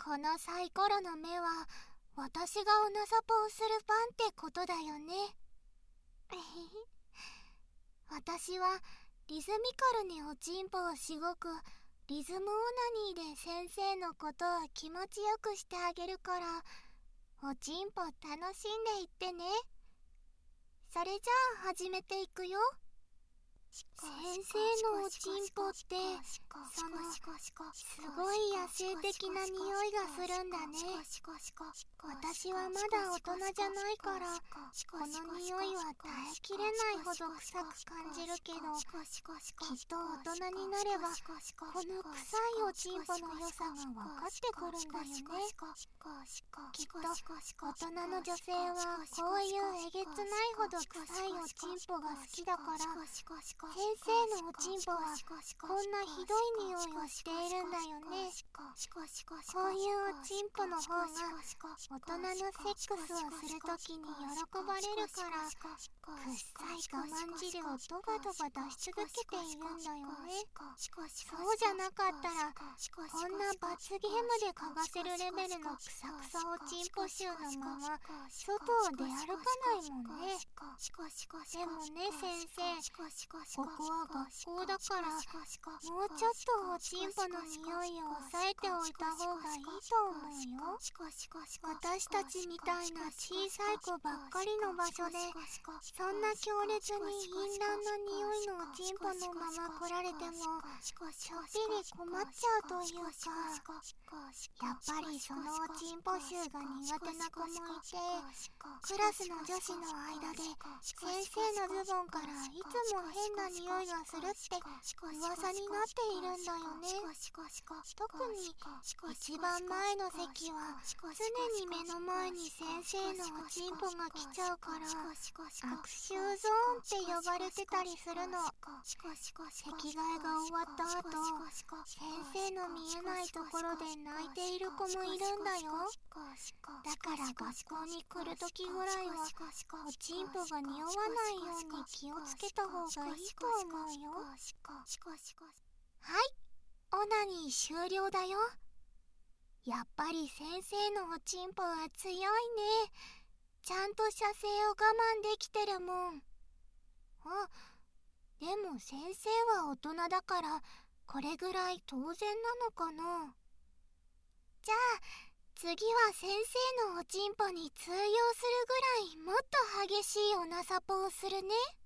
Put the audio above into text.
このサイコロの目は私がおなさぽをする番ってことだよね。私はリズミカルにおちんぽをしごくリズムオナニーで先生のことを気持ちよくしてあげるから、おちんぽ楽しんでいってね。それじゃあ始めていくよ。先生のおちんぽってそのすごい野生的な匂いがするんだね。私はまだ大人じゃないからこの匂いは耐えきれないほど臭く感じるけど、きっと大人になればこの臭いおちんぽの良さが分かってくるんだよね。きっと大人の女性はこういうえげつないほど臭いおちんぽが好きだから、先生のおちんぽはこんなひどい匂いをしているんだよね。こういうおちんぽの方が大人のセックスをするときに喜ばれるから、くっさい我慢汁をドバドバ出し続けているんだよね。そうじゃなかったらこんな罰ゲームで嗅がせるレベルのクサクサおちんぽ臭のまま外を出歩かないもんね。でもね先生、ここは学校だからもうちょっとおちんぽの匂いを抑えておいた方がいいと思うよ。私たちみたいな小さい子ばっかりの場所でそんな強烈に淫乱な匂いのおちんぽのまま来られてもちょっぴり困っちゃうというか、やっぱりそのおちんぽ臭が苦手な子もいて、クラスの女子の間で先生のズボンからいつも変な匂いがするって噂になっているんだよね。特に一番前の席は常に目の前に先生のおちんぽが来ちゃうから悪臭ゾーンって呼ばれてたりするの。席替えが終わった後、先生の見えないところで泣いている子もいるんだよ。だから学校に来るときぐらいはおちんぽが匂わないように気をつけた方がいいと思うよ。はい、オナニー終了だよ。やっぱり先生のおちんぽは強いね。ちゃんと射精を我慢できてるもん。あ、でも先生は大人だからこれぐらい当然なのかな。じゃあ次は先生のおちんぽに通用するぐらいもっと激しいおなさぽをするね。